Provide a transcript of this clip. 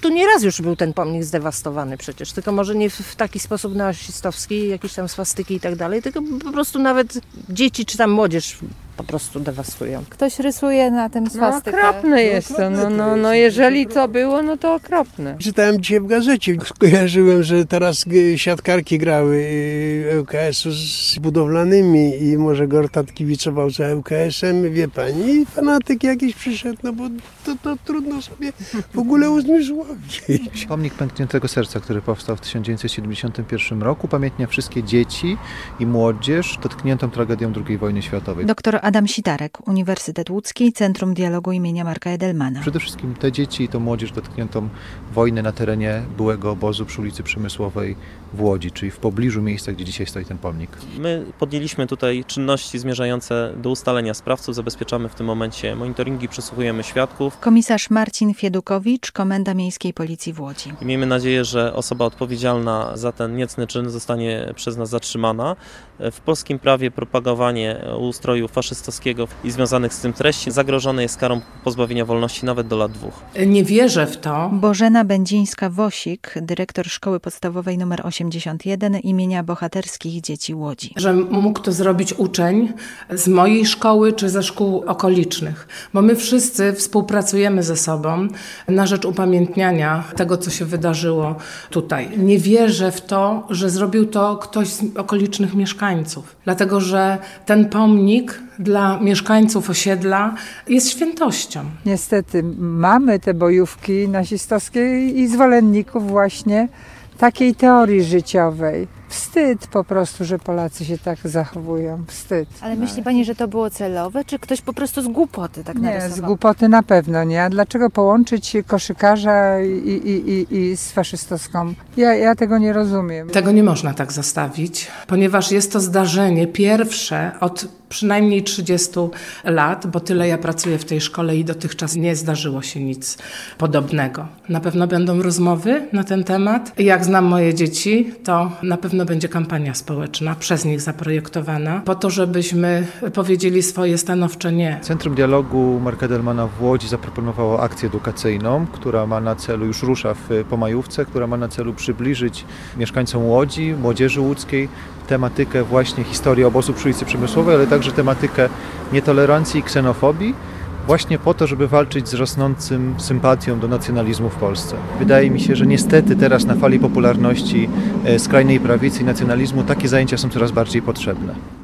Tu nieraz już był ten pomnik zdewastowany przecież, tylko może nie w taki sposób neonazistowski, jakieś tam swastyki i tak dalej, tylko po prostu nawet dzieci czy tam młodzież po prostu dewastują. Ktoś rysuje na tym swastykę. Okropne jest to, jeżeli to było, no to okropne. Czytałem dzisiaj w gazecie, skojarzyłem, że teraz siatkarki grały ŁKS-u z budowlanymi i może Gortat kibicował za ŁKS-em, wie pani, i fanatyk jakiś przyszedł, no bo to trudno sobie w ogóle uzmysłowić. Pomnik Pękniętego Serca, który powstał w 1971 roku, upamiętnia wszystkie dzieci i młodzież dotkniętą tragedią II wojny światowej. Dr Adam Sitarek, Uniwersytet Łódzki, Centrum Dialogu imienia Marka Edelmana. Przede wszystkim te dzieci i tą młodzież dotkniętą wojny na terenie byłego obozu przy ulicy Przemysłowej w Łodzi, czyli w pobliżu miejsca, gdzie dzisiaj stoi ten pomnik. My podjęliśmy tutaj czynności zmierzające do ustalenia sprawców, zabezpieczamy w tym momencie monitoringi, przesłuchujemy świadków. Komisarz Marcin Fiedukowicz, Komenda Miejskiej Policji w Łodzi. I miejmy nadzieję, że osoba odpowiedzialna za ten niecny czyn zostanie przez nas zatrzymana. W polskim prawie propagowanie ustroju faszystowskiego i związanych z tym treści zagrożone jest karą pozbawienia wolności nawet do lat 2. Nie wierzę w to. Bożena Będzińska-Wosik, dyrektor Szkoły Podstawowej nr 81 imienia Bohaterskich Dzieci Łodzi. Że mógł to zrobić uczeń z mojej szkoły czy ze szkół okolicznych, bo my wszyscy współpracujemy ze sobą na rzecz upamiętniania tego, co się wydarzyło tutaj. Nie wierzę w to, że zrobił to ktoś z okolicznych mieszkańców, dlatego że ten pomnik dla mieszkańców osiedla jest świętością. Niestety mamy te bojówki nazistowskie i zwolenników właśnie takiej teorii życiowej. Wstyd po prostu, że Polacy się tak zachowują. Wstyd. Ale myśli pani, że to było celowe, czy ktoś po prostu z głupoty tak narysował? Nie, z głupoty na pewno nie. A dlaczego połączyć koszykarza i z faszystowską? Ja tego nie rozumiem. Tego nie można tak zostawić, ponieważ jest to zdarzenie pierwsze od przynajmniej 30 lat, bo tyle ja pracuję w tej szkole i dotychczas nie zdarzyło się nic podobnego. Na pewno będą rozmowy na ten temat. Jak znam moje dzieci, to na pewno będzie kampania społeczna przez nich zaprojektowana, po to, żebyśmy powiedzieli swoje stanowcze nie. Centrum Dialogu Marka Edelmana w Łodzi zaproponowało akcję edukacyjną, która ma na celu, już rusza po majówce, która ma na celu przybliżyć mieszkańcom Łodzi, młodzieży łódzkiej tematykę właśnie historii obozu przy ulicy Przemysłowej, ale także tematykę nietolerancji i ksenofobii, właśnie po to, żeby walczyć z rosnącym sympatią do nacjonalizmu w Polsce. Wydaje mi się, że niestety teraz na fali popularności skrajnej prawicy i nacjonalizmu takie zajęcia są coraz bardziej potrzebne.